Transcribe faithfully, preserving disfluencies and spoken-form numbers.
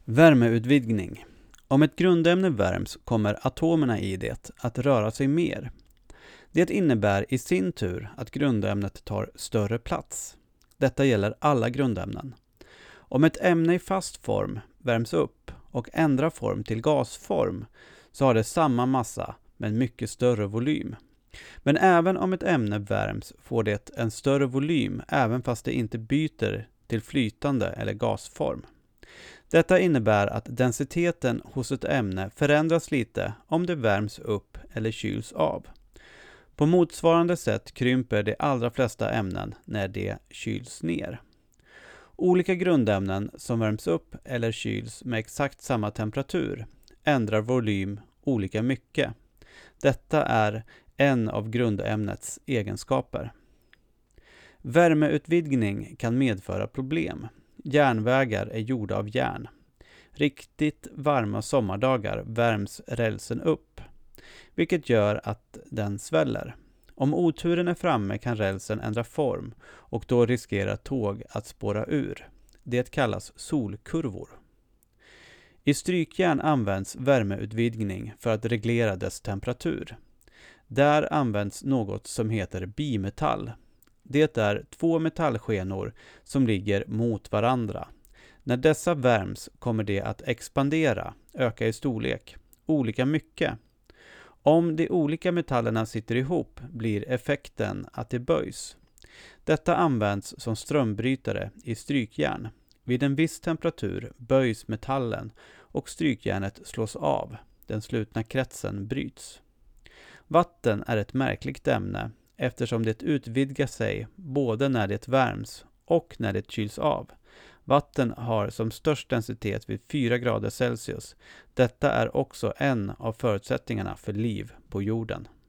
Värmeutvidgning. Om ett grundämne värms kommer atomerna i det att röra sig mer. Det innebär i sin tur att grundämnet tar större plats. Detta gäller alla grundämnen. Om ett ämne i fast form värms upp och ändrar form till gasform så har det samma massa men mycket större volym. Men även om ett ämne värms får det en större volym även fast det inte byter till flytande eller gasform. Detta innebär att densiteten hos ett ämne förändras lite om det värms upp eller kyls av. På motsvarande sätt krymper de allra flesta ämnen när de kyls ner. Olika grundämnen som värms upp eller kyls med exakt samma temperatur ändrar volym olika mycket. Detta är en av grundämnets egenskaper. Värmeutvidgning kan medföra problem. Järnvägar är gjorda av järn. Riktigt varma sommardagar värms rälsen upp, vilket gör att den sväller. Om oturen är framme kan rälsen ändra form och då riskerar tåg att spåra ur. Det kallas solkurvor. I strykjärn används värmeutvidgning för att reglera dess temperatur. Där används något som heter bimetall. Det är två metallskenor som ligger mot varandra. När dessa värms kommer de att expandera, öka i storlek, olika mycket. Om de olika metallerna sitter ihop blir effekten att de böjs. Detta används som strömbrytare i strykjärn. Vid en viss temperatur böjs metallen och strykjärnet slås av. Den slutna kretsen bryts. Vatten är ett märkligt ämne eftersom det utvidgar sig både när det värms och när det kyls av. Vatten har som störst densitet vid fyra grader Celsius. Detta är också en av förutsättningarna för liv på jorden.